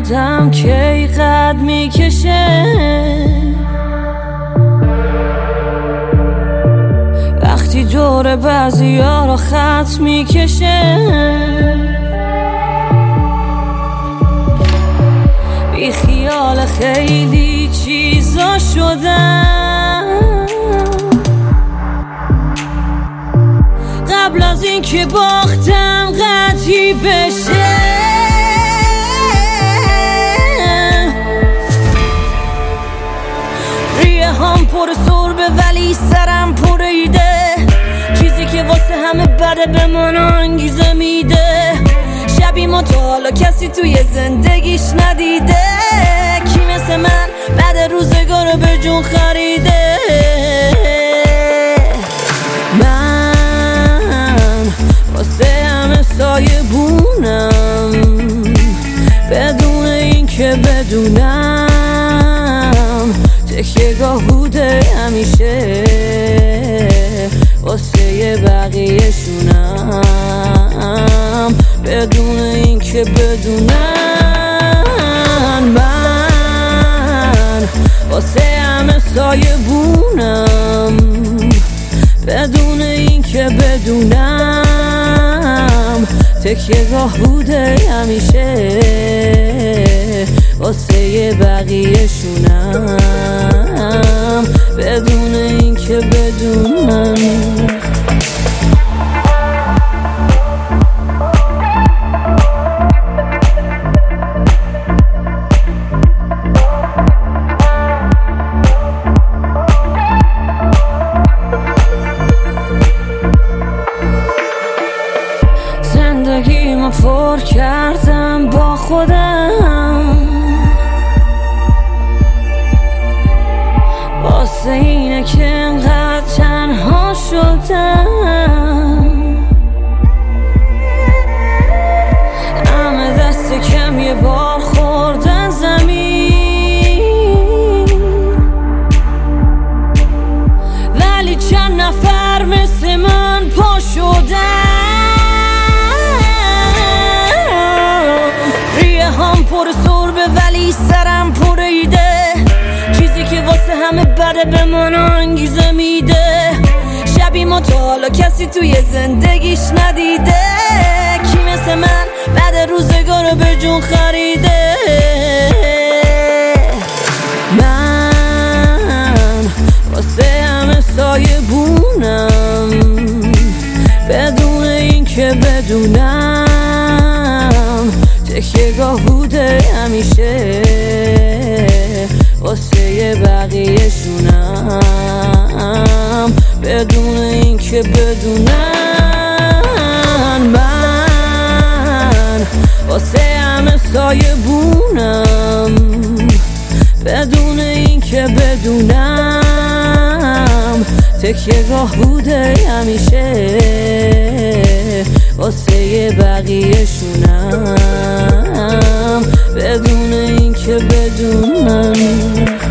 آدم کی قد میکشه وقتی دور بعضیا رو خط میکشه بی خیال خیلی چیزا شدم قبل از این که باختم قطعی بشه ریه هم پر سربه ولی سرم پر ایده چیزی که واسه همه بده به من انگیزه میده شبی ما تا حالا کسی توی زندگیش ندیده کی مثل من بعد روزگار به جون خریده من واسه همه سایه بونم بدون این که بدونم تکیه‌گاه بوده همیشه واسه بقیه شونم بدون این که بدونم من واسه همه سایه بونم بدون این که بدونم تکیه‌گاه بوده همیشه واسه بقیه شونم بدون این که بدونم زندگیمو پر کردم با خودم واسه اینه که انقدر تنها شدم همه دست کم یه بار خوردن زمین ولی چند نفر مثل من پا شدن پر سربه ولی سرم پر ایده چیزی که واسه همه بده به من انگیزه میده شبی ما تا حالا کسی توی زندگیش ندیده کی مثل من بعد روزگار به جون خریده من واسه همه سایه بونم بدون این که بدونم تکیه‌گاه بوده همیشه واسه بقیه شونم بدون این که بدونم من واسه همه سایه بونم بدون این که بدونم تکیه‌گاه بوده همیشه واسه بقیه شونم بدون این که بدونم